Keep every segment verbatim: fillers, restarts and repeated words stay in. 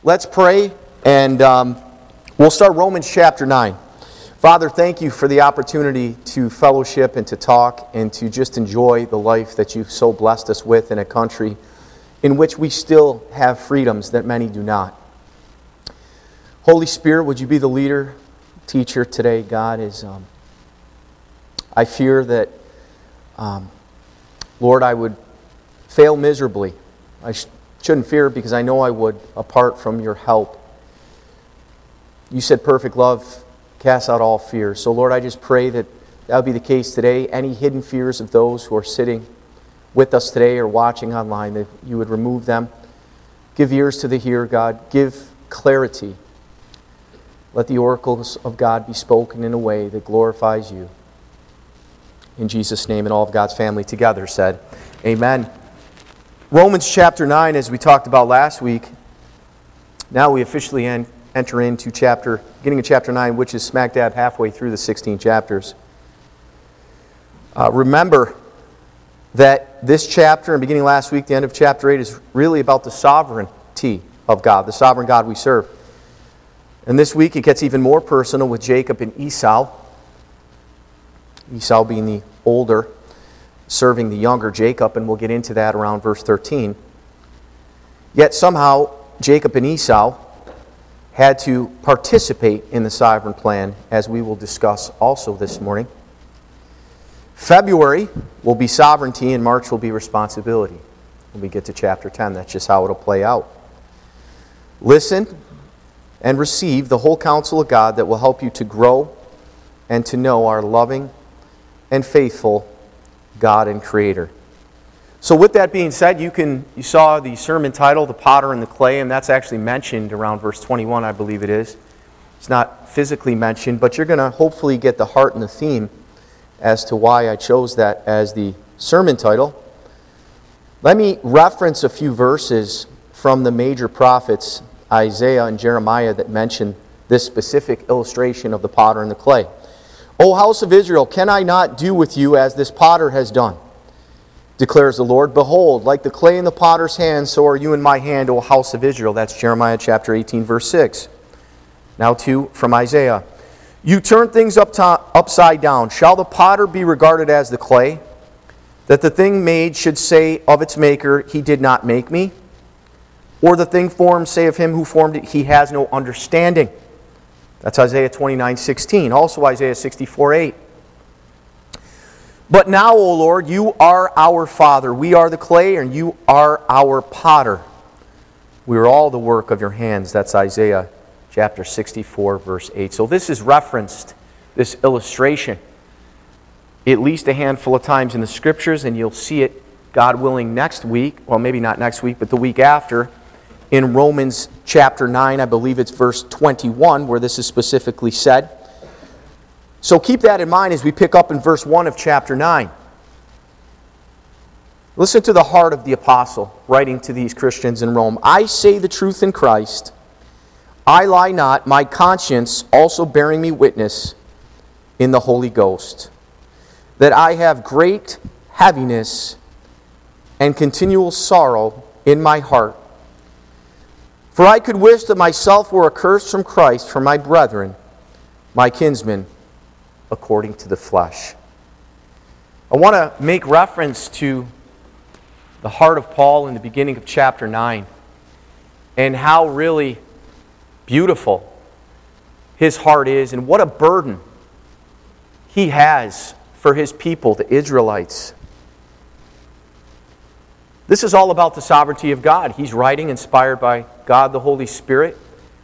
let's pray, and um, we'll start Romans chapter nine. Father, thank you for the opportunity to fellowship and to talk and to just enjoy the life that you've so blessed us with in a country in which we still have freedoms that many do not. Holy Spirit, would you be the leader, teacher today, God? Is um, I fear that, um, Lord, I would fail miserably. I sh- shouldn't fear because I know I would, apart from your help. You said perfect love casts out all fear. So, Lord, I just pray that that would be the case today. Any hidden fears of those who are sitting with us today or watching online, that you would remove them. Give ears to the hearer, God. Give clarity. Let the oracles of God be spoken in a way that glorifies you. In Jesus' name, and all of God's family together said, amen. Romans chapter nine, as we talked about last week, now we officially end, enter into chapter, beginning of chapter nine, which is smack dab halfway through the sixteen chapters. Uh, remember that this chapter, and beginning last week, the end of chapter eight, is really about the sovereignty of God, the sovereign God we serve. And this week it gets even more personal with Jacob and Esau. Esau being the older, serving the younger Jacob, and we'll get into that around verse thirteen. Yet somehow Jacob and Esau had to participate in the sovereign plan, as we will discuss also this morning. February will be sovereignty and March will be responsibility. When we get to chapter ten, that's just how it'll play out. Listen and receive the whole counsel of God that will help you to grow and to know our loving and faithful God and Creator. So with that being said, you can you saw the sermon title, The Potter and the Clay, and that's actually mentioned around verse twenty-one, I believe it is. It's not physically mentioned, but you're going to hopefully get the heart and the theme as to why I chose that as the sermon title. Let me reference a few verses from the major prophets, Isaiah and Jeremiah, that mention this specific illustration of the potter and the clay. O house of Israel, can I not do with you as this potter has done? Declares the Lord. Behold, like the clay in the potter's hand, so are you in my hand, O house of Israel. That's Jeremiah chapter eighteen, verse six. Now to from Isaiah. You turn things up to, upside down. Shall the potter be regarded as the clay, that the thing made should say of its maker, he did not make me? Or the thing formed say of him who formed it, he has no understanding? That's Isaiah twenty-nine, sixteen. Also Isaiah sixty-four, eight. But now, O Lord, you are our Father. We are the clay, and you are our potter. We are all the work of your hands. That's Isaiah chapter sixty-four, verse eight. So this is referenced, this illustration, at least a handful of times in the Scriptures, and you'll see it, God willing, next week. Well, maybe not next week, but the week after, in Romans chapter nine, I believe it's verse twenty-one, where this is specifically said. So keep that in mind as we pick up in verse one of chapter nine. Listen to the heart of the apostle writing to these Christians in Rome. I say the truth in Christ. I lie not, my conscience also bearing me witness in the Holy Ghost, that I have great heaviness and continual sorrow in my heart. For I could wish that myself were accursed from Christ for my brethren, my kinsmen, according to the flesh. I want to make reference to the heart of Paul in the beginning of chapter nine and how really beautiful his heart is and what a burden he has for his people, the Israelites. This is all about the sovereignty of God. He's writing inspired by God the Holy Spirit.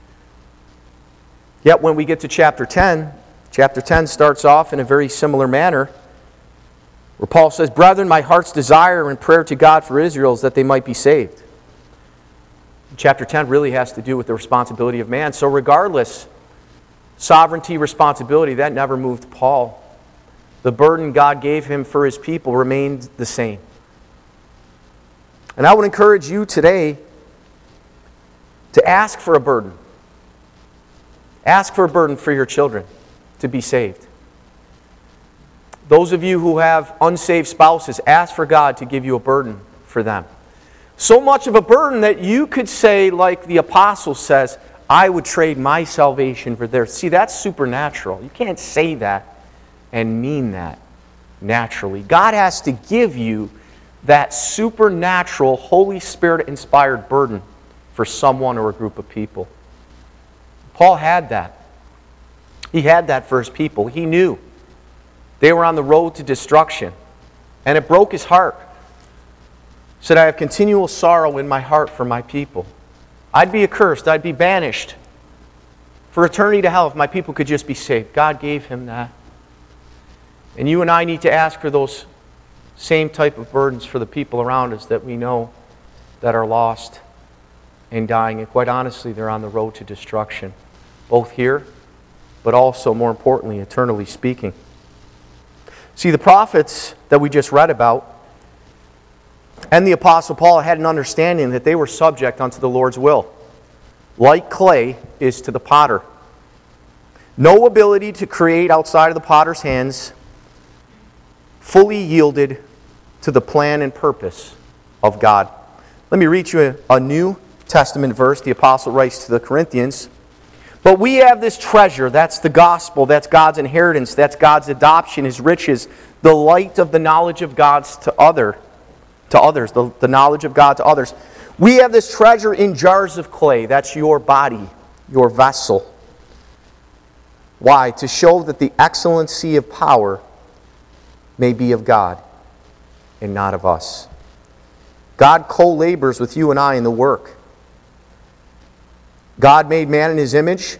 Yet when we get to chapter ten, chapter ten starts off in a very similar manner, where Paul says, Brethren, my heart's desire and prayer to God for Israel is that they might be saved. Chapter ten really has to do with the responsibility of man. So regardless, sovereignty, responsibility, that never moved Paul. The burden God gave him for his people remained the same. And I would encourage you today to ask for a burden. Ask for a burden for your children to be saved. Those of you who have unsaved spouses, ask for God to give you a burden for them. So much of a burden that you could say, like the apostle says, I would trade my salvation for theirs. See, that's supernatural. You can't say that and mean that naturally. God has to give you that supernatural, Holy Spirit-inspired burden for someone or a group of people. Paul had that. He had that for his people. He knew they were on the road to destruction. And it broke his heart. He said, I have continual sorrow in my heart for my people. I'd be accursed. I'd be banished for eternity to hell if my people could just be saved. God gave him that. And you and I need to ask for those same type of burdens for the people around us that we know that are lost and dying. And quite honestly, they're on the road to destruction. Both here, but also, more importantly, eternally speaking. See, the prophets that we just read about and the Apostle Paul had an understanding that they were subject unto the Lord's will. Like clay is to the potter. No ability to create outside of the potter's hands, fully yielded to the plan and purpose of God. Let me read you a, a New Testament verse. The apostle writes to the Corinthians, but we have this treasure, that's the gospel, that's God's inheritance, that's God's adoption, His riches, the light of the knowledge of God's to other, to others, the, the knowledge of God to others. We have this treasure in jars of clay, that's your body, your vessel. Why? To show that the excellency of power may be of God and not of us. God co-labors with you and I in the work. God made man in His image.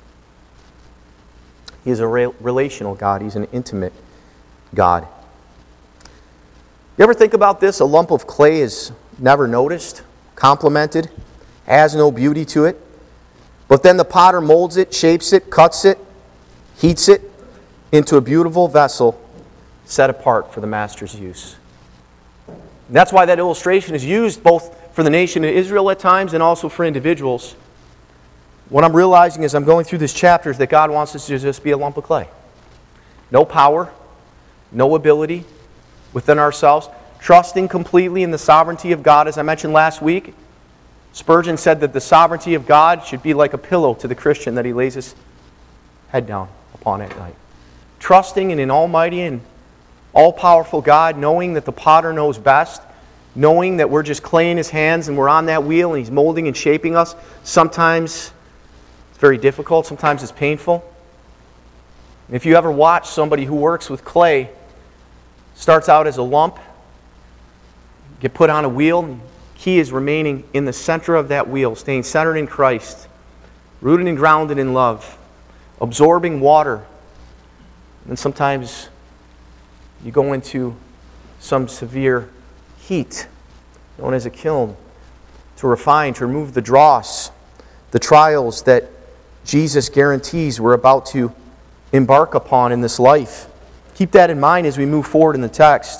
He is a re- relational God. He's an intimate God. You ever think about this? A lump of clay is never noticed, complimented, has no beauty to it. But then the potter molds it, shapes it, cuts it, heats it into a beautiful vessel set apart for the master's use. And that's why that illustration is used both for the nation of Israel at times and also for individuals. What I'm realizing as I'm going through this chapter is that God wants us to just be a lump of clay. No power, no ability within ourselves, trusting completely in the sovereignty of God. As I mentioned last week, Spurgeon said that the sovereignty of God should be like a pillow to the Christian that he lays his head down upon at night. Trusting in an almighty and all-powerful God, knowing that the potter knows best, knowing that we're just clay in His hands and we're on that wheel and He's molding and shaping us. Sometimes it's very difficult, sometimes it's painful. If you ever watch somebody who works with clay, starts out as a lump, get put on a wheel, key is remaining in the center of that wheel, staying centered in Christ, rooted and grounded in love, absorbing water. And sometimes you go into some severe heat, known as a kiln, to refine, to remove the dross, the trials that Jesus guarantees we're about to embark upon in this life. Keep that in mind as we move forward in the text.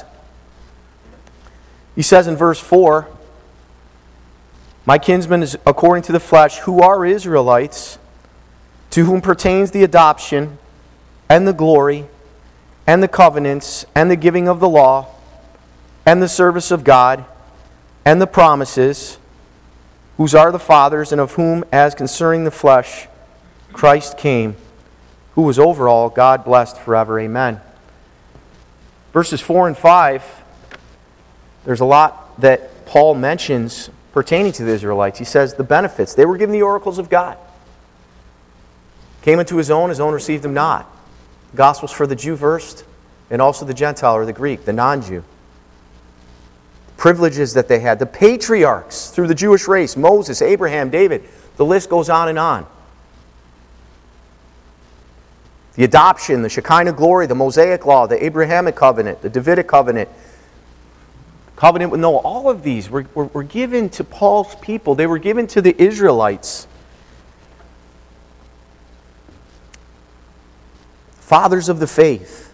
He says in verse four, my kinsmen is according to the flesh, who are Israelites, to whom pertains the adoption and the glory and the covenants and the giving of the law and the service of God and the promises, whose are the fathers, and of whom, as concerning the flesh, Christ came, who was over all, God blessed forever. Amen. Verses four and five, there's a lot that Paul mentions pertaining to the Israelites. He says the benefits. They were given the oracles of God. Came into His own, His own received Him not. The Gospel's for the Jew first, and also the Gentile or the Greek, the non-Jew. Privileges that they had. The patriarchs through the Jewish race, Moses, Abraham, David, the list goes on and on. The adoption, the Shekinah glory, the Mosaic law, the Abrahamic covenant, the Davidic covenant, covenant with Noah, all of these were, were, were given to Paul's people. They were given to the Israelites. Fathers of the faith.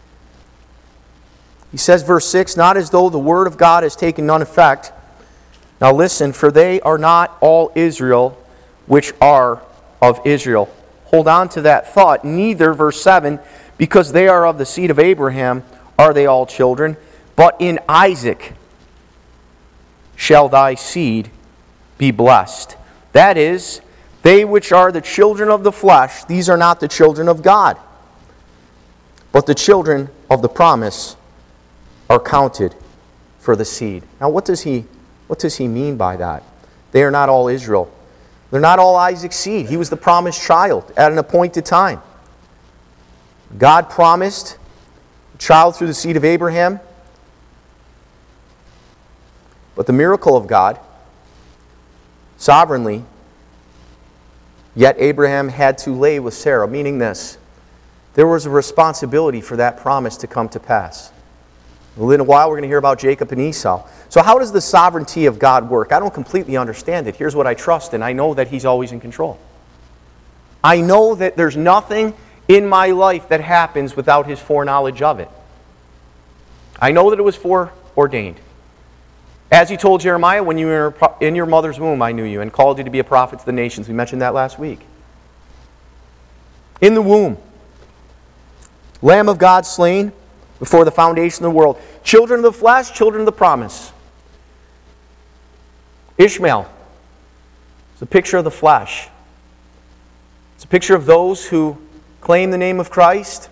He says, verse six, not as though the word of God has taken none effect. Now listen, for they are not all Israel which are of Israel. Hold on to that thought. Neither, verse seven, because they are of the seed of Abraham, are they all children, but in Isaac shall thy seed be blessed. That is, they which are the children of the flesh, these are not the children of God, but the children of the promise are counted for the seed. Now what does he, what does he mean by that? They are not all Israel. They're not all Isaac's seed. He was the promised child at an appointed time. God promised a child through the seed of Abraham. But the miracle of God, sovereignly, yet Abraham had to lay with Sarah, meaning this: there was a responsibility for that promise to come to pass. In a little while, we're going to hear about Jacob and Esau. So how does the sovereignty of God work? I don't completely understand it. Here's what I trust in. I know that He's always in control. I know that there's nothing in my life that happens without His foreknowledge of it. I know that it was foreordained. As He told Jeremiah, when you were in your mother's womb, I knew you and called you to be a prophet to the nations. We mentioned that last week. In the womb. Lamb of God slain before the foundation of the world. Children of the flesh, children of the promise. Ishmael is a picture of the flesh. It's a picture of those who claim the name of Christ,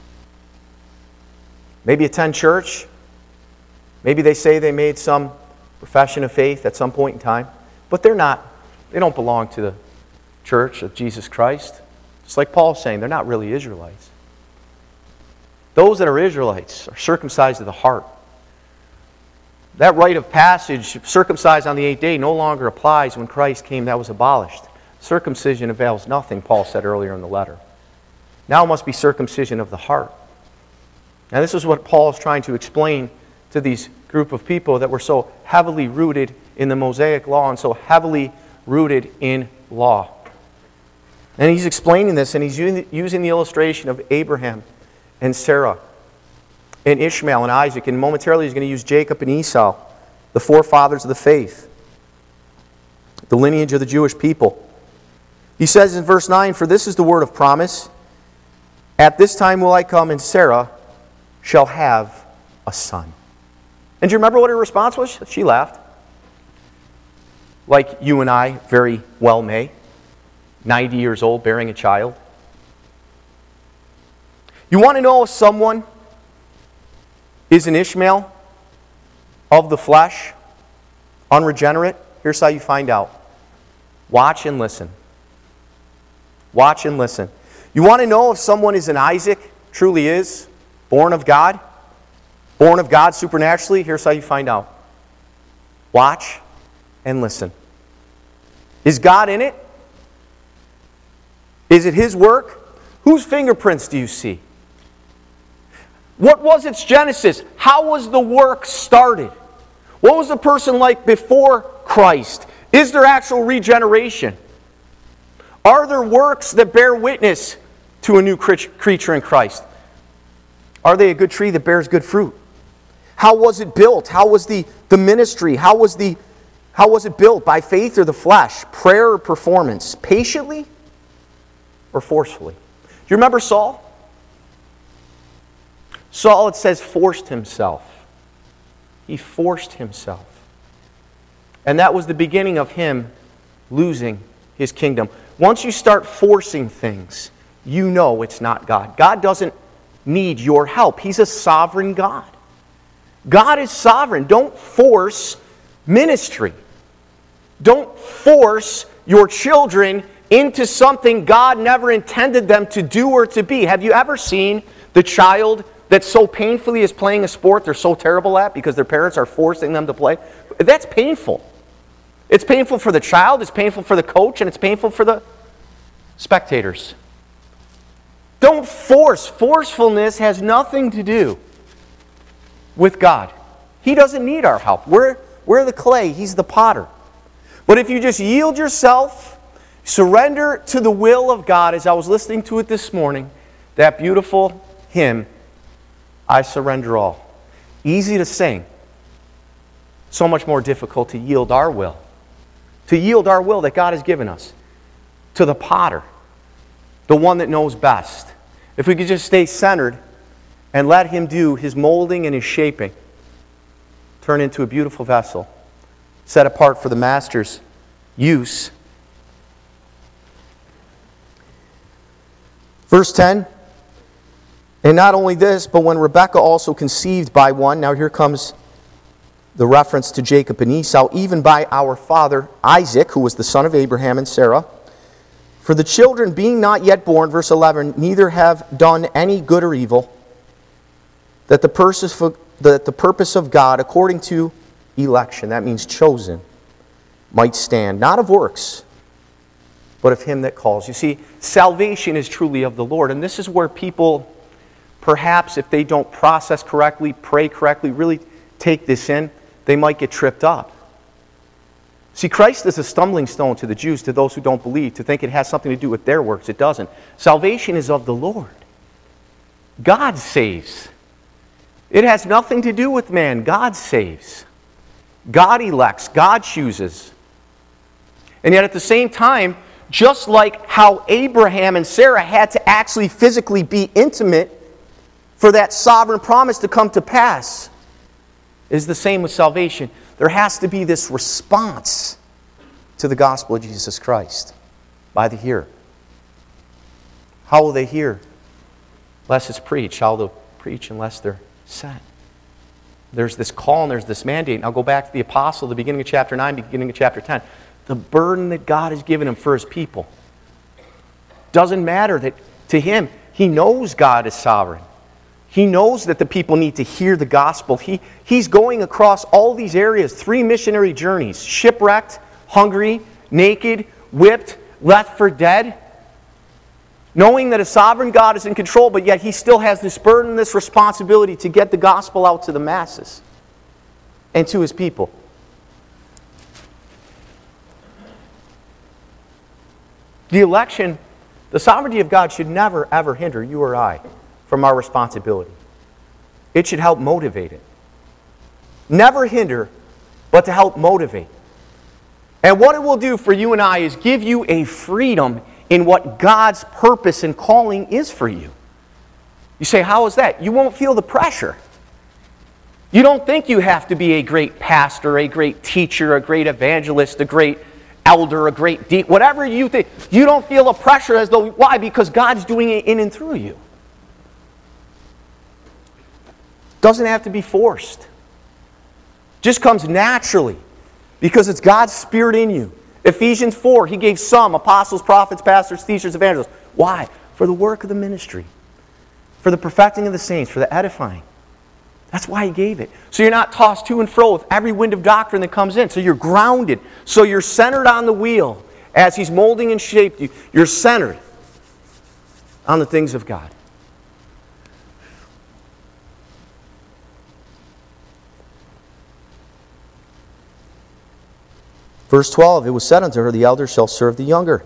maybe attend church, maybe they say they made some profession of faith at some point in time, but they're not, they don't belong to the church of Jesus Christ. Just like Paul's saying, they're not really Israelites. Those that are Israelites are circumcised of the heart. That rite of passage, circumcised on the eighth day, no longer applies. When Christ came, that was abolished. Circumcision avails nothing, Paul said earlier in the letter. Now must be circumcision of the heart. Now this is what Paul is trying to explain to these group of people that were so heavily rooted in the Mosaic law and so heavily rooted in law. And he's explaining this, and he's using the illustration of Abraham and Sarah and Ishmael and Isaac, and momentarily he's going to use Jacob and Esau, the forefathers of the faith, the lineage of the Jewish people. He says in verse nine, "For this is the word of promise, at this time will I come, and Sarah shall have a son." And do you remember what her response was? She laughed. Like you and I very well may. ninety years old, bearing a child. You want to know if someone is an Ishmael of the flesh, unregenerate? Here's how you find out. Watch and listen. Watch and listen. You want to know if someone is an Isaac, truly is, born of God, born of God supernaturally? Here's how you find out. Watch and listen. Is God in it? Is it His work? Whose fingerprints do you see? What was its genesis? How was the work started? What was the person like before Christ? Is there actual regeneration? Are there works that bear witness to a new creature in Christ? Are they a good tree that bears good fruit? How was it built? How was the, the ministry? How was, the, how was it built? By faith or the flesh? Prayer or performance? Patiently or forcefully? Do you remember Saul? Saul, it says, forced himself. He forced himself. And that was the beginning of him losing his kingdom. Once you start forcing things, you know it's not God. God doesn't need your help. He's a sovereign God. God is sovereign. Don't force ministry. Don't force your children into something God never intended them to do or to be. Have you ever seen the child that so painfully is playing a sport they're so terrible at because their parents are forcing them to play? That's painful. It's painful for the child, it's painful for the coach, and it's painful for the spectators. Don't force. Forcefulness has nothing to do with God. He doesn't need our help. We're, we're the clay. He's the potter. But if you just yield yourself, surrender to the will of God, as I was listening to it this morning, that beautiful hymn, I Surrender All. Easy to sing. So much more difficult to yield our will. To yield our will that God has given us to the potter, the one that knows best. If we could just stay centered and let Him do His molding and His shaping, turn into a beautiful vessel set apart for the master's use. Verse ten, and not only this, but when Rebekah also conceived by one, now here comes the reference to Jacob and Esau, even by our father Isaac, who was the son of Abraham and Sarah, for the children being not yet born, verse eleven, neither have done any good or evil, that the purpose of, that the purpose of God, according to election, that means chosen, might stand, not of works, but of him that calls. You see, salvation is truly of the Lord. And this is where people, perhaps if they don't process correctly, pray correctly, really take this in, they might get tripped up. See, Christ is a stumbling stone to the Jews, to those who don't believe, to think it has something to do with their works. It doesn't. Salvation is of the Lord. God saves. It has nothing to do with man. God saves. God elects. God chooses. And yet at the same time, just like how Abraham and Sarah had to actually physically be intimate for that sovereign promise to come to pass, is the same with salvation. There has to be this response to the gospel of Jesus Christ by the hearer. How will they hear? Unless it's preached. How will they preach unless they're sent? There's this call and there's this mandate. And I'll go back to the apostle, the beginning of chapter nine, beginning of chapter ten. The burden that God has given him for his people. Doesn't matter that to him, he knows God is sovereign. He knows that the people need to hear the gospel. He, he's going across all these areas, three missionary journeys, shipwrecked, hungry, naked, whipped, left for dead, knowing that a sovereign God is in control, but yet he still has this burden, this responsibility to get the gospel out to the masses and to his people. The election, the sovereignty of God should never, ever hinder you or I from our responsibility. It should help motivate it. Never hinder, but to help motivate. And what it will do for you and I is give you a freedom in what God's purpose and calling is for you. You say, how is that? You won't feel the pressure. You don't think you have to be a great pastor, a great teacher, a great evangelist, a great elder, a great deacon, whatever you think. You don't feel the pressure as though, why? Because God's doing it in and through you. Doesn't have to be forced. Just comes naturally because it's God's Spirit in you. Ephesians four, he gave some apostles, prophets, pastors, teachers, evangelists. Why? For the work of the ministry. For the perfecting of the saints, for the edifying. That's why he gave it. So you're not tossed to and fro with every wind of doctrine that comes in. So you're grounded. So you're centered on the wheel as he's molding and shaped you. You're centered on the things of God. Verse twelve, it was said unto her, the elder shall serve the younger.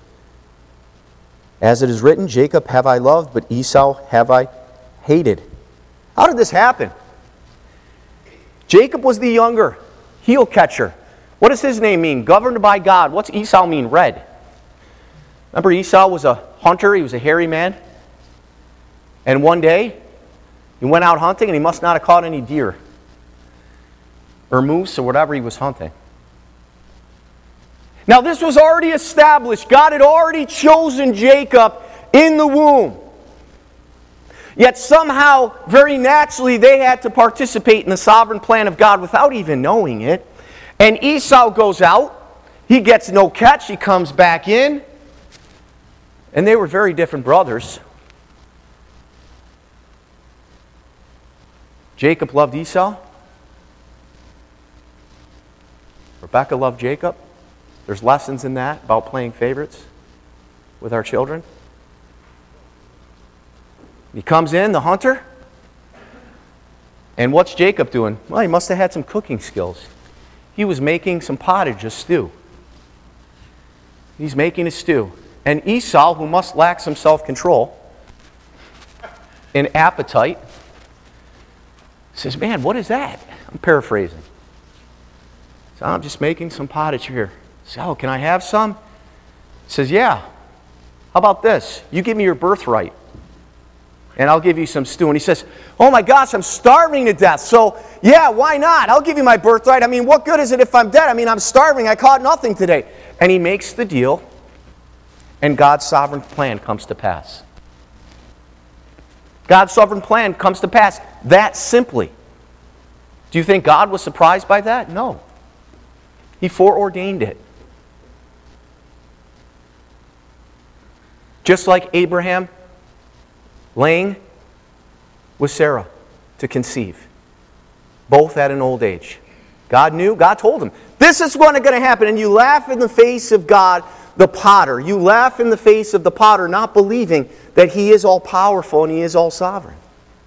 As it is written, Jacob have I loved, but Esau have I hated. How did this happen? Jacob was the younger, heel catcher. What does his name mean? Governed by God. What's Esau mean? Red. Remember, Esau was a hunter. He was a hairy man. And one day, he went out hunting and he must not have caught any deer or moose or whatever he was hunting. Now, this was already established. God had already chosen Jacob in the womb. Yet somehow, very naturally, they had to participate in the sovereign plan of God without even knowing it. And Esau goes out. He gets no catch. He comes back in. And they were very different brothers. Jacob loved Esau. Rebekah loved Jacob. There's lessons in that about playing favorites with our children. He comes in, the hunter, and what's Jacob doing? Well, he must have had some cooking skills. He was making some pottage, a stew. He's making a stew. And Esau, who must lack some self-control and appetite, says, man, what is that? I'm paraphrasing. So I'm just making some pottage here. So, oh, can I have some? He says, yeah. How about this? You give me your birthright. and I'll give you some stew. And he says, oh my gosh, I'm starving to death. So, yeah, why not? I'll give you my birthright. I mean, what good is it if I'm dead? I mean, I'm starving. I caught nothing today. And he makes the deal, and God's sovereign plan comes to pass. God's sovereign plan comes to pass that simply. Do you think God was surprised by that? No. He foreordained it. Just like Abraham laying with Sarah to conceive, both at an old age. God knew, God told him, this is what's going to happen. And you laugh in the face of God, the potter. You laugh in the face of the potter, not believing that he is all powerful and he is all sovereign.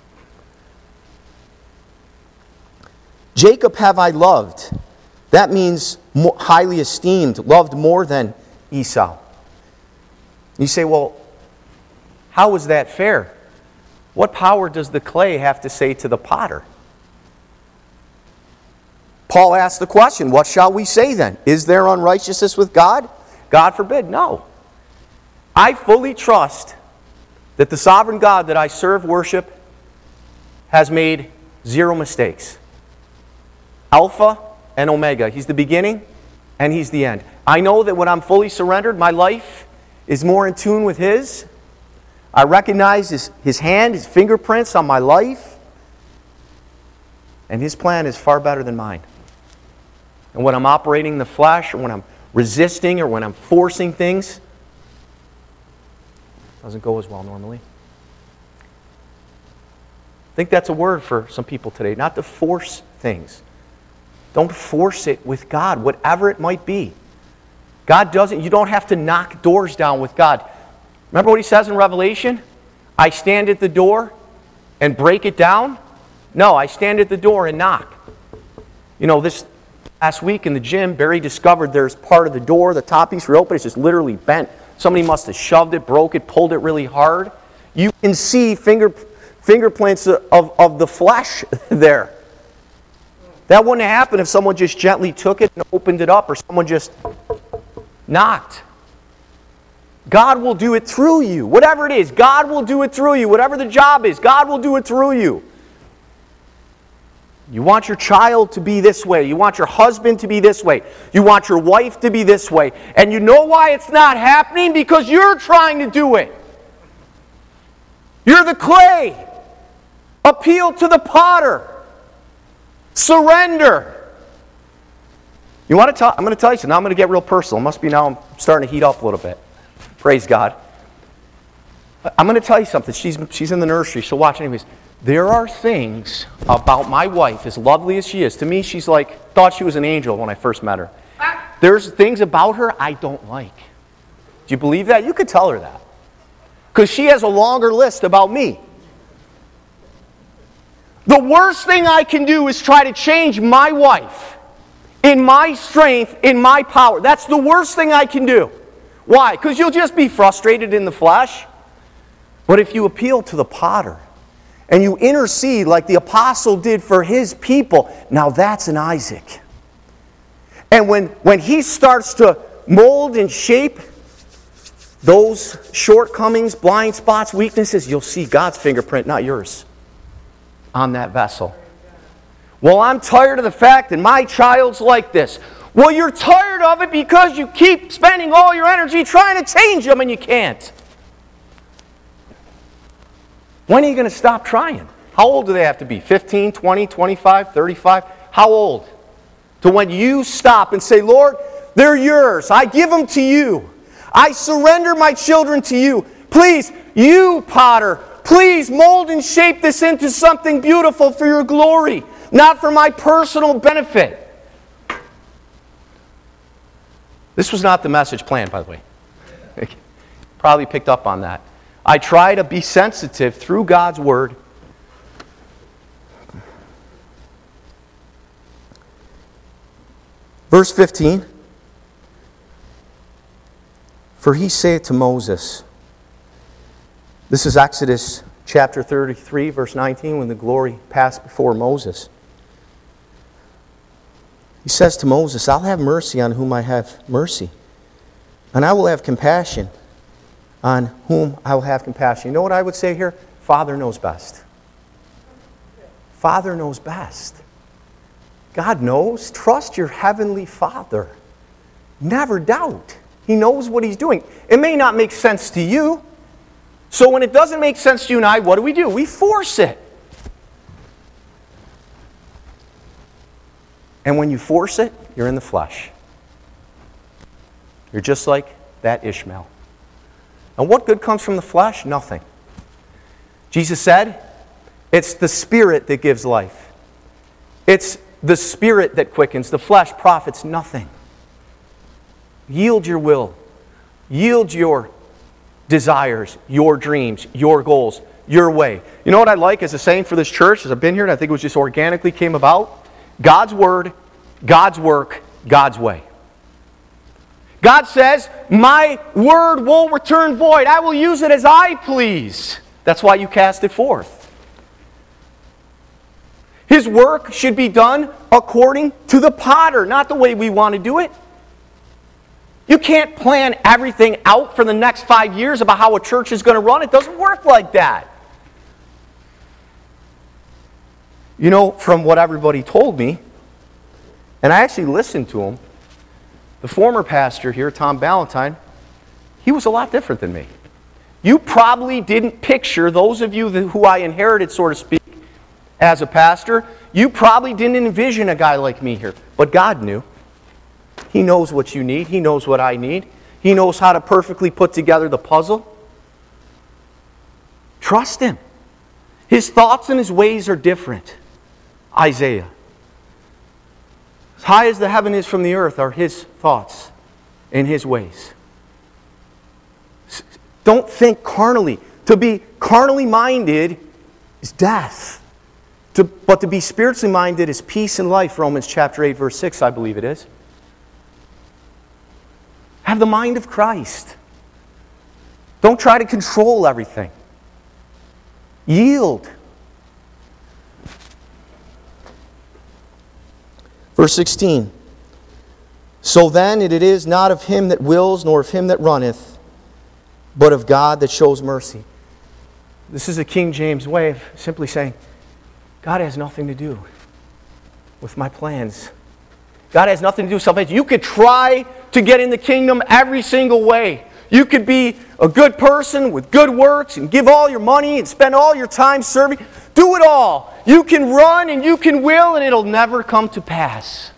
Jacob have I loved. That means highly esteemed, loved more than Esau. You say, well, how is that fair? What power does the clay have to say to the potter? Paul asked the question, what shall we say then? Is there unrighteousness with God? God forbid, no. I fully trust that the sovereign God that I serve, worship, has made zero mistakes. Alpha and Omega. He's the beginning and He's the end. I know that when I'm fully surrendered, my life is more in tune with His. I recognize His, his hand, His fingerprints on my life. And His plan is far better than mine. And when I'm operating in the flesh, or when I'm resisting, or when I'm forcing things, it doesn't go as well normally. I think that's a word for some people today, not to force things. Don't force it with God, whatever it might be. God doesn't, you don't have to knock doors down with God. Remember what He says in Revelation? I stand at the door and break it down? No, I stand at the door and knock. You know, this last week in the gym, Barry discovered there's part of the door, the top piece reopened, it's just literally bent. Somebody must have shoved it, broke it, pulled it really hard. You can see finger, fingerprints of, of the flesh there. That wouldn't have happened if someone just gently took it and opened it up, or someone just knocked. God will do it through you. Whatever it is, God will do it through you. Whatever the job is, God will do it through you. You want your child to be this way. You want your husband to be this way. You want your wife to be this way. And you know why it's not happening? Because you're trying to do it. You're the clay. Appeal to the potter. Surrender. You want to tell? I'm going to tell you something. Now I'm going to get real personal. It must be now I'm starting to heat up a little bit. Praise God. I'm going to tell you something. She's, she's in the nursery. She'll watch anyways. There are things about my wife, as lovely as she is. To me, she's like, thought she was an angel when I first met her. There's things about her I don't like. Do you believe that? You could tell her that. Because she has a longer list about me. The worst thing I can do is try to change my wife in my strength, in my power. That's the worst thing I can do. Why? Because you'll just be frustrated in the flesh. But if you appeal to the potter, and you intercede like the apostle did for his people, now that's an Isaac. And when, when he starts to mold and shape those shortcomings, blind spots, weaknesses, you'll see God's fingerprint, not yours, on that vessel. Well, I'm tired of the fact that my child's like this. Well, you're tired of it because you keep spending all your energy trying to change them and you can't. When are you going to stop trying? How old do they have to be? fifteen, twenty, twenty-five, thirty-five? How old? To when you stop and say, Lord, they're yours. I give them to you. I surrender my children to you. Please, you, potter, please mold and shape this into something beautiful for your glory, not for my personal benefit. This was not the message planned, by the way. Probably picked up on that. I try to be sensitive through God's Word. Verse fifteen. For he saith to Moses, this is Exodus chapter thirty-three, verse nineteen, when the glory passed before Moses. He says to Moses, I'll have mercy on whom I have mercy, and I will have compassion on whom I will have compassion. You know what I would say here? Father knows best. Father knows best. God knows. Trust your heavenly Father. Never doubt. He knows what He's doing. It may not make sense to you. So when it doesn't make sense to you and I, what do we do? We force it. And when you force it, you're in the flesh. You're just like that Ishmael. And what good comes from the flesh? Nothing. Jesus said, it's the Spirit that gives life. It's the Spirit that quickens. The flesh profits nothing. Yield your will. Yield your desires, your dreams, your goals, your way. You know what I like as a saying for this church, as I've been here, and I think it was just organically came about? God's Word, God's work, God's way. God says, my Word won't return void. I will use it as I please. That's why you cast it forth. His work should be done according to the potter, not the way we want to do it. You can't plan everything out for the next five years about how a church is going to run. It doesn't work like that. You know, from what everybody told me, and I actually listened to him, the former pastor here, Tom Ballantyne, he was a lot different than me. You probably didn't picture, those of you who I inherited, so to speak, as a pastor, you probably didn't envision a guy like me here. But God knew. He knows what you need. He knows what I need. He knows how to perfectly put together the puzzle. Trust Him. His thoughts and His ways are different. Isaiah. As high as the heaven is from the earth are His thoughts and His ways. Don't think carnally. To be carnally minded is death. To, but to be spiritually minded is peace and life. Romans chapter eight, verse six, I believe it is. Have the mind of Christ. Don't try to control everything. Yield. Verse sixteen. So then it is not of him that wills, nor of him that runneth, but of God that shows mercy. This is a King James way of simply saying, God has nothing to do with my plans. God has nothing to do with salvation. You could try to get in the kingdom every single way. You could be a good person with good works and give all your money and spend all your time serving. Do it all. You can run and you can will and it'll never come to pass.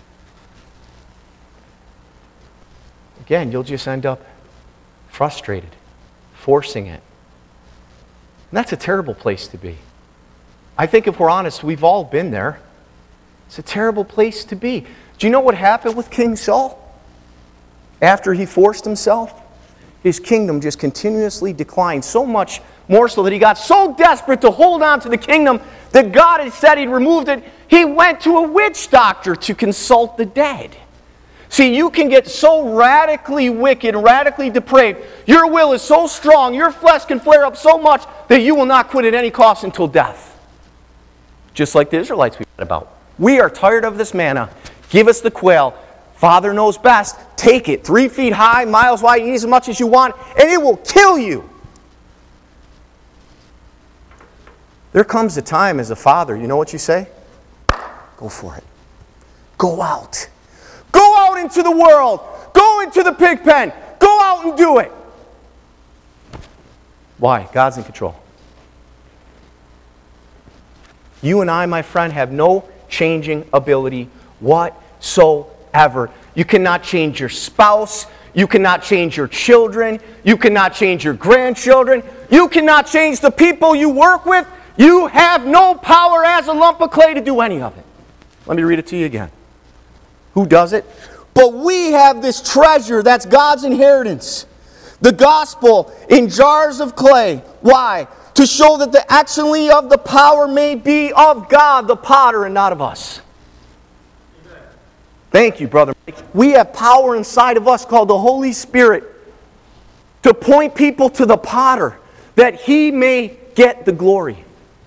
Again, you'll just end up frustrated, forcing it. And that's a terrible place to be. I think if we're honest, we've all been there. It's a terrible place to be. Do you know what happened with King Saul? After he forced himself, his kingdom just continuously declined, so much more so that he got so desperate to hold on to the kingdom that God had said He'd removed it. He went to a witch doctor to consult the dead. See, you can get so radically wicked, radically depraved. Your will is so strong, your flesh can flare up so much that you will not quit at any cost until death. Just like the Israelites we read about. We are tired of this manna. Give us the quail. Father knows best. Take it. Three feet high, miles wide, eat as much as you want, and it will kill you. There comes a time as a father, you know what you say? Go for it. Go out. Go out into the world. Go into the pig pen. Go out and do it. Why? God's in control. You and I, my friend, have no changing ability whatsoever. You cannot change your spouse. You cannot change your children. You cannot change your grandchildren. You cannot change the people you work with. You have no power as a lump of clay to do any of it. Let me read it to you again. Who does it? But we have this treasure that's God's inheritance. The gospel in jars of clay. Why? To show that the excellency of the power may be of God, the potter, and not of us. Amen. Thank you, Brother Mike. We have power inside of us called the Holy Spirit to point people to the potter that He may get the glory.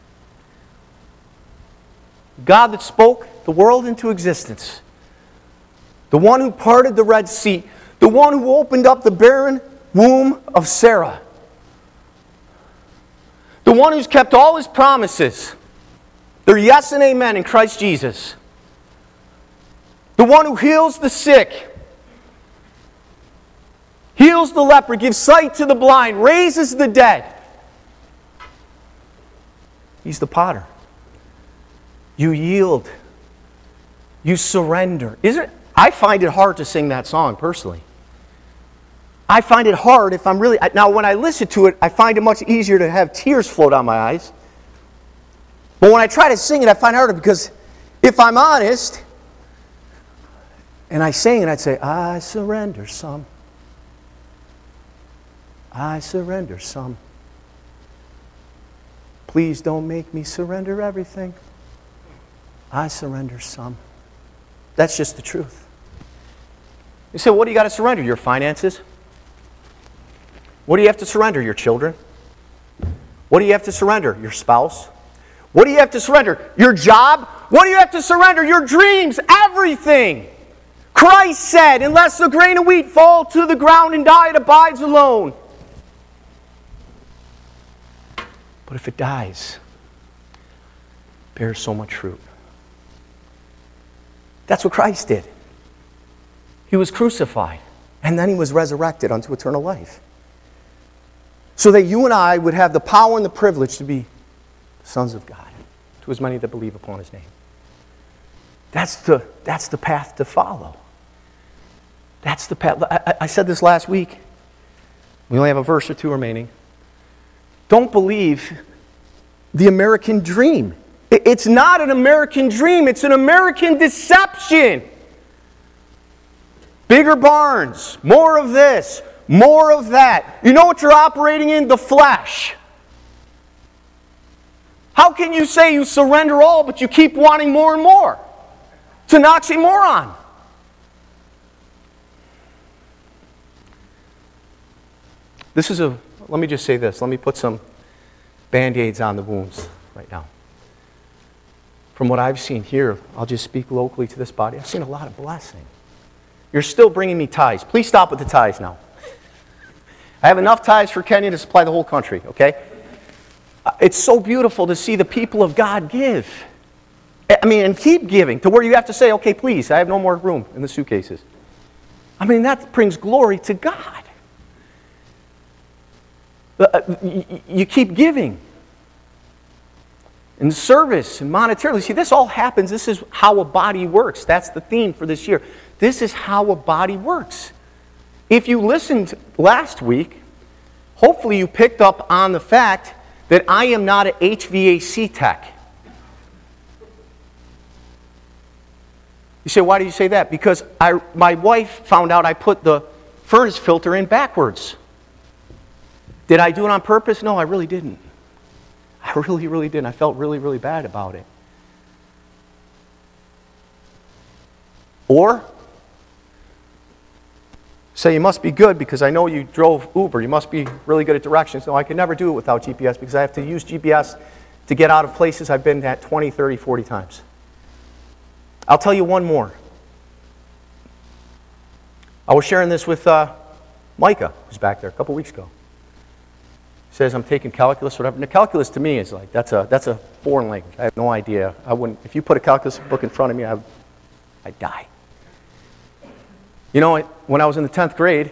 God that spoke the world into existence. The one who parted the Red Sea. The one who opened up the barren womb of Sarah. The The one who's kept all His promises. They're yes and amen in Christ Jesus. The one who heals the sick, heals the leper, gives sight to the blind, raises the dead. He's the potter. You yield. You surrender. Isn't it? I find it hard to sing that song personally. I find it hard if I'm really... Now, when I listen to it, I find it much easier to have tears flow down my eyes. But when I try to sing it, I find it harder because if I'm honest, and I sing and I'd say, I surrender some. I surrender some. Please don't make me surrender everything. I surrender some. That's just the truth. You say, what do you got to surrender? Your finances? What do you have to surrender? Your children? What do you have to surrender? Your spouse? What do you have to surrender? Your job? What do you have to surrender? Your dreams? Everything. Christ said, unless the grain of wheat fall to the ground and die, it abides alone. But if it dies, it bears so much fruit. That's what Christ did. He was crucified, and then He was resurrected unto eternal life. So that you and I would have the power and the privilege to be sons of God, to as many that believe upon His name. That's the, that's the path to follow. That's the path. I, I said this last week. We only have a verse or two remaining. Don't believe the American dream. It's not an American dream. It's an American deception. Bigger barns, more of this, more of that. You know what you're operating in? The flesh. How can you say you surrender all, but you keep wanting more and more? It's an oxymoron. This is a, let me just say this. Let me put some Band-Aids on the wounds right now. From what I've seen here, I'll just speak locally to this body. I've seen a lot of blessing. You're still bringing me tithes. Please stop with the tithes now. I have enough tithes for Kenya to supply the whole country, okay? It's so beautiful to see the people of God give. I mean, and keep giving to where you have to say, okay, please, I have no more room in the suitcases. I mean, that brings glory to God. You keep giving. In service and monetarily. See, this all happens. This is how a body works. That's the theme for this year. This is how a body works. If you listened last week, hopefully you picked up on the fact that I am not an H V A C tech. You say, why do you say that? Because I, my wife found out I put the furnace filter in backwards. Did I do it on purpose? No, I really didn't. I really, really didn't. I felt really, really bad about it. Or, say you must be good because I know you drove Uber. You must be really good at directions. No, I could never do it without G P S because I have to use G P S to get out of places I've been at twenty, thirty, forty times. I'll tell you one more. I was sharing this with uh, Micah, who's back there, a couple weeks ago. Says I'm taking calculus, whatever. Now, calculus to me is like, that's a that's a foreign language. I have no idea. I wouldn't, if you put a calculus book in front of me, I would, I'd die. You know, when I was in the tenth grade,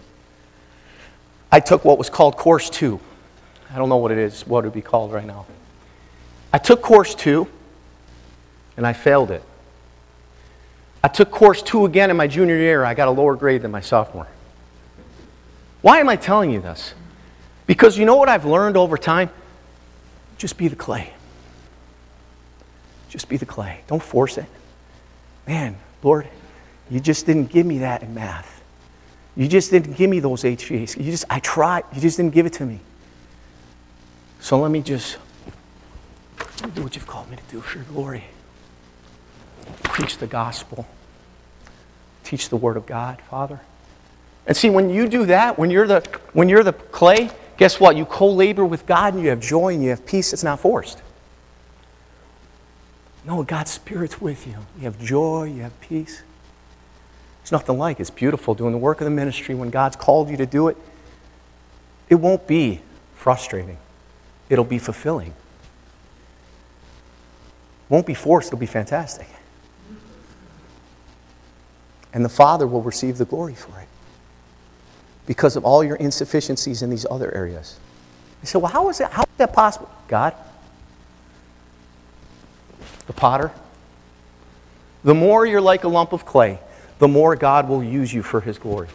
I took what was called Course two. I don't know what it is, what it would be called right now. I took Course two, and I failed it. I took Course two again in my junior year. I got a lower grade than my sophomore. Why am I telling you this? Because you know what I've learned over time? Just be the clay. Just be the clay. Don't force it. Man, Lord, you just didn't give me that in math. You just didn't give me those H V As. You just, I tried. You just didn't give it to me. So let me just do what you've called me to do for your glory. Preach the gospel. Teach the word of God, Father. And see, when you do that, when you're the when you're the clay, guess what? You co-labor with God and you have joy and you have peace. It's not forced. No, God's Spirit's with you. You have joy, you have peace. There's nothing like it. It's beautiful doing the work of the ministry when God's called you to do it. It won't be frustrating. it'll be fulfilling. Won't be forced, it'll be fantastic. And the Father will receive the glory for it because of all your insufficiencies in these other areas. You say, well, how is that, how is that possible? God, the potter, the more you're like a lump of clay, the more God will use you for His glory.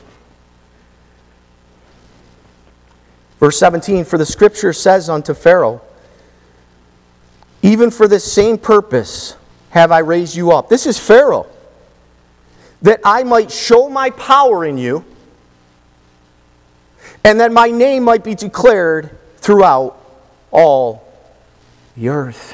Verse seventeen, for the Scripture says unto Pharaoh, even for this same purpose have I raised you up. This is Pharaoh. That I might show my power in you, and that my name might be declared throughout all the earth.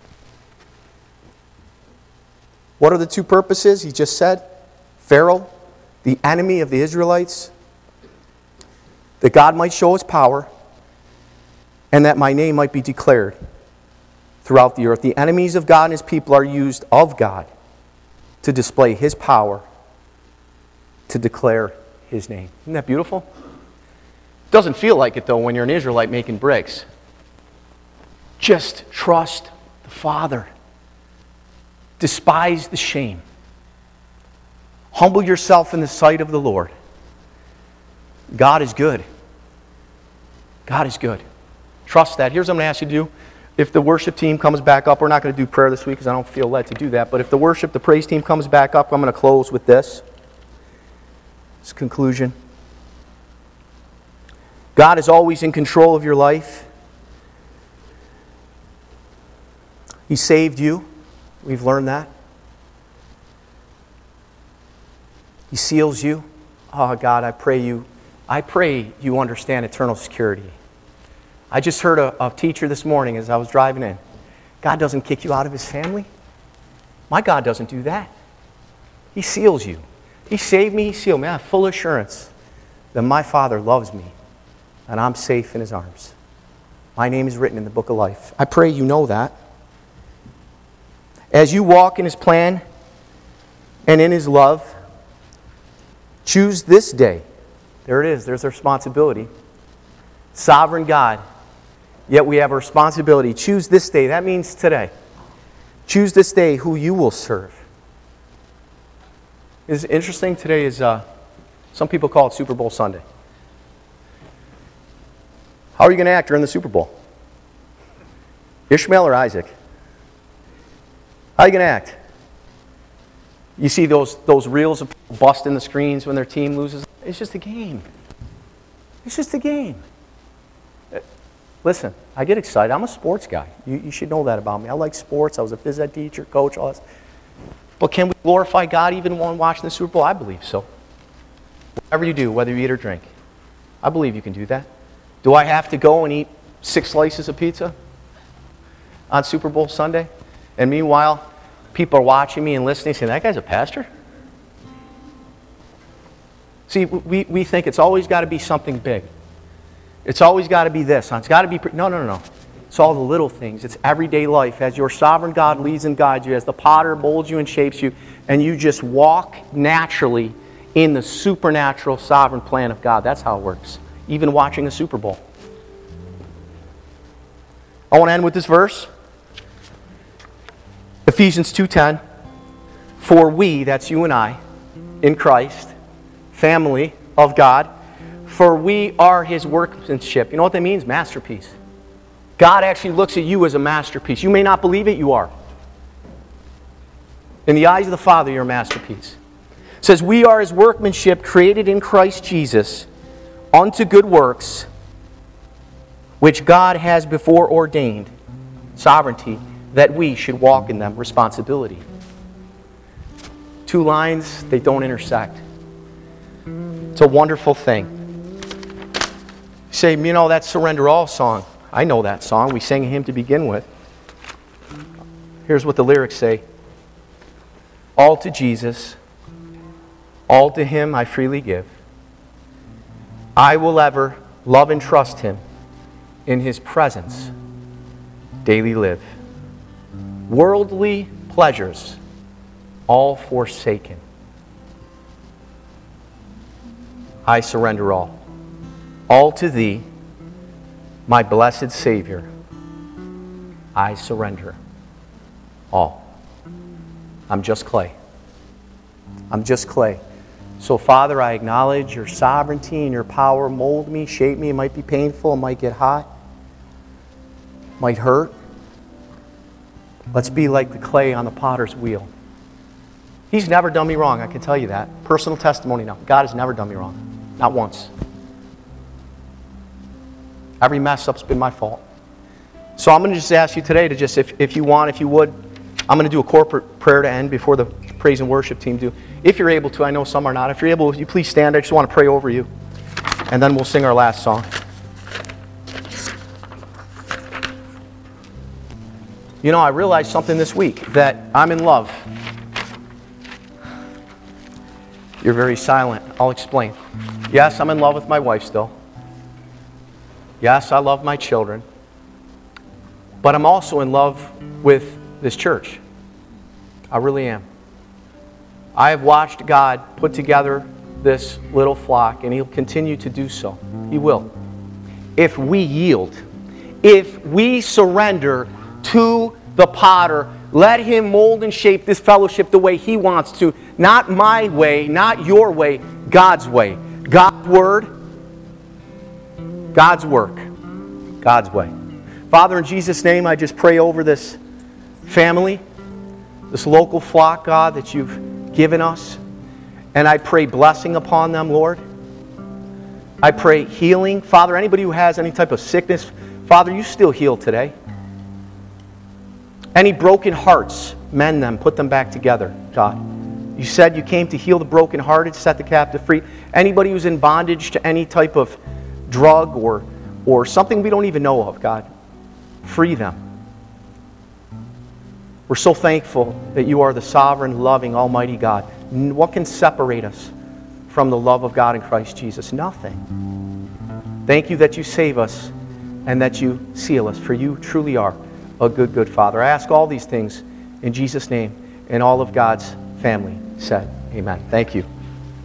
What are the two purposes? He just said, Pharaoh, the enemy of the Israelites, that God might show His power, and that my name might be declared throughout the earth. The enemies of God and His people are used of God to display His power, to declare His name. Isn't that beautiful? Doesn't feel like it, though, when you're an Israelite making bricks. Just trust the Father. Despise the shame. Humble yourself in the sight of the Lord. God is good. God is good. Trust that. Here's what I'm going to ask you to do. If the worship team comes back up, we're not going to do prayer this week because I don't feel led to do that. But if the worship, the praise team comes back up, I'm going to close with this. This conclusion. God is always in control of your life. He saved you. We've learned that. He seals you. Oh, God, I pray you, I pray you understand eternal security. I just heard a, a teacher this morning as I was driving in. God doesn't kick you out of His family. My God doesn't do that. He seals you. He saved me, He sealed me. I have full assurance that my Father loves me and I'm safe in His arms. My name is written in the book of life. I pray you know that. As you walk in His plan and in His love, choose this day. There it is. There's the responsibility. Sovereign God. Yet we have a responsibility. Choose this day. That means today. Choose this day who you will serve. It's interesting. Today is, uh, some people call it Super Bowl Sunday. How are you going to act during the Super Bowl? Ishmael or Isaac? How are you going to act? You see those, those reels of people busting the screens when their team loses? It's just a game. It's just a game. Listen, I get excited. I'm a sports guy. You, you should know that about me. I like sports. I was a phys ed teacher, coach, all that. But can we glorify God even when watching the Super Bowl? I believe so. Whatever you do, whether you eat or drink, I believe you can do that. Do I have to go and eat six slices of pizza on Super Bowl Sunday? And meanwhile, people are watching me and listening, saying, that guy's a pastor? See, we, we think it's always got to be something big. It's always got to be this. It's got to be... Pre- no, no, no, no. It's all the little things. It's everyday life. As your sovereign God leads and guides you, as the potter molds you and shapes you, and you just walk naturally in the supernatural sovereign plan of God. That's how it works. Even watching a Super Bowl. I want to end with this verse. Ephesians two ten. For we, that's you and I, in Christ, family of God, for we are His workmanship. You know what that means? Masterpiece. God actually looks at you as a masterpiece. You may not believe it, you are. In the eyes of the Father, you're a masterpiece. It says, we are His workmanship, created in Christ Jesus, unto good works, which God has before ordained, sovereignty, that we should walk in them, responsibility. Two lines, they don't intersect. It's a wonderful thing. You say, you know, that Surrender All song. I know that song. We sang a hymn to begin with. Here's what the lyrics say. All to Jesus, all to Him I freely give. I will ever love and trust Him, in His presence daily live. Worldly pleasures all forsaken. I surrender all. All to Thee, my blessed Savior, I surrender all. I'm just clay. I'm just clay. So, Father, I acknowledge your sovereignty and your power. Mold me, shape me. It might be painful. It might get hot. It might hurt. Let's be like the clay on the potter's wheel. He's never done me wrong, I can tell you that. Personal testimony now. God has never done me wrong. Not once. Every mess up's been my fault. So I'm going to just ask you today to just, if, if you want, if you would, I'm going to do a corporate prayer to end before the praise and worship team do. If you're able to, I know some are not. If you're able, you please stand. I just want to pray over you. And then we'll sing our last song. You know, I realized something this week, that I'm in love. You're very silent. I'll explain. Yes, I'm in love with my wife still. Yes, I love my children. But I'm also in love with this church. I really am. I have watched God put together this little flock, and He'll continue to do so. He will. If we yield, if we surrender to the potter, let Him mold and shape this fellowship the way He wants to. Not my way, not your way, God's way. God's word, God's work, God's way. Father, in Jesus' name, I just pray over this family, this local flock, God, that You've given us. And I pray blessing upon them, Lord. I pray healing. Father, anybody who has any type of sickness, Father, You still heal today. Any broken hearts, mend them, put them back together, God. You said You came to heal the brokenhearted, set the captive free. Anybody who's in bondage to any type of drug or, or something we don't even know of, God, free them. We're so thankful that You are the sovereign, loving, almighty God. What can separate us from the love of God in Christ Jesus? Nothing. Thank You that You save us and that You seal us, for You truly are a good, good Father. I ask all these things in Jesus' name, and all of God's family said, amen. Thank you.